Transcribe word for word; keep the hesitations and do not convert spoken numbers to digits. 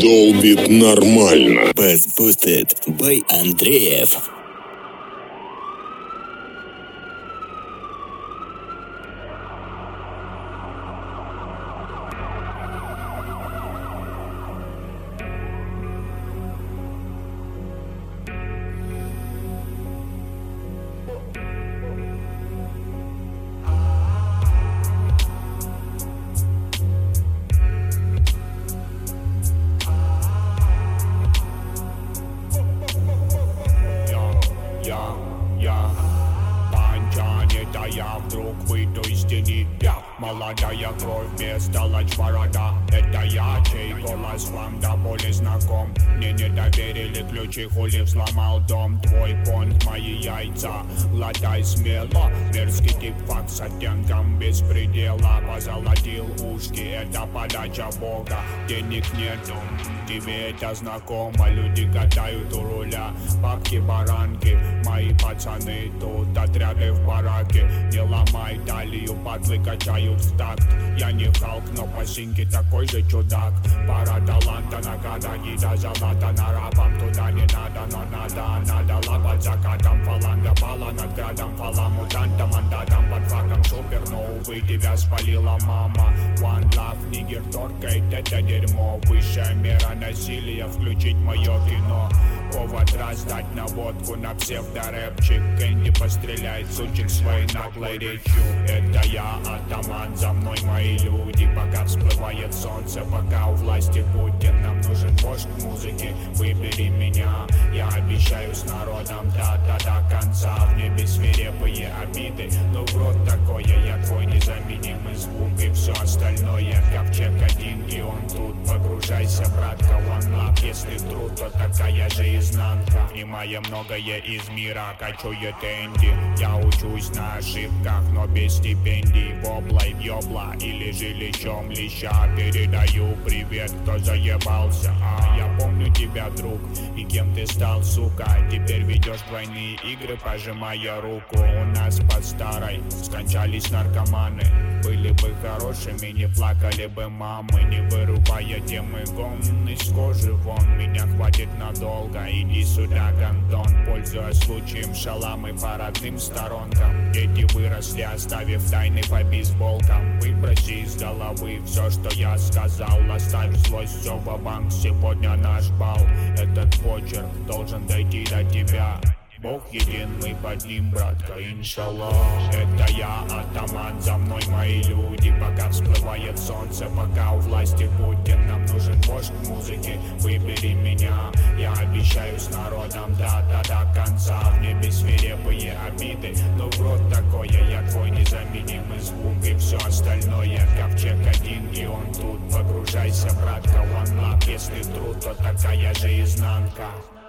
долбит нормально. Bass Boosted by Андреев. Я вдруг выйду из тени. Я молодая кровь вместо лачворода. Это я, чей голос вам до боли знаком. Мне не доверили ключи, хули взломал дом. Твой понт, мои яйца, глотай смело. Мерзкий тип-фак с оттенком беспредела. Позолотил ушки, это подача бога. Денег нету, тебе это знакомо. Люди катают у руля, бабки-баранки. Мои пацаны тут, отряды в бараке. Не ломай талию, падлы качают в такт. Я не Халк, но по синьке такой же чудак. Пара таланта, нагада, гида, залата. Нарабам туда не надо, но надо. Надо лапать закатом, фаланга пала над градом. Фала мутанта, мандатом, под факом супер. Но, увы, тебя спалила мама. One love, нигер торкает это дерьмо. Высшая мера насилия, включить мое кино. Повод раздать наводку на псевдорэпчик. Кэнди постреляет сучек своей наглой речью. Это я, атаман, за мной мои люди. Пока всплывает солнце, пока у власти Путин. Нам нужен вождь музыки, выбери меня. Я обещаю с народом да-да до конца. В небе свирепые обиды, но в рот такое. Я твой незаменимый звук и все остальное. Ковчег один и он тут. Погружайся, братка, one love. Если труд, то такая же изнанка. Внимая многое из мира, качует Энди. Я учусь на ошибках, но без стипендий. Вобла и въебла или же лечом леща. Передаю привет, кто заебался. А я помню тебя, друг, и кем ты стал, сука. Теперь ведешь двойные игры, пожимая руку. У нас под старой скончались наркоманы. Были бы хорошими, не плакали бы мамы. Не вырубая темы гон, из кожи вон. Меня хватит надолго, иди сюда, гандон. Пользуясь случаем, шаламы по родным сторонкам. Дети выросли, оставив тайны по бейсболкам. Выброси из головы все, что я сказал. Оставь злость, все ва-банк, сегодня наш бал. Этот почерк должен дойти до тебя. Бог един, мы под ним, братка, иншаллах. Это я, атаман, за мной мои люди. Пока всплывает солнце, пока у власти Путин. Нам нужен вождь музыки, выбери меня. Я обещаю с народом да-да до конца. В небе свирепые обиды, но в рот такое. Я твой незаменимый звук и все остальное. Ковчег один и он тут. Погружайся, братка, one love. Если труд, то такая же изнанка.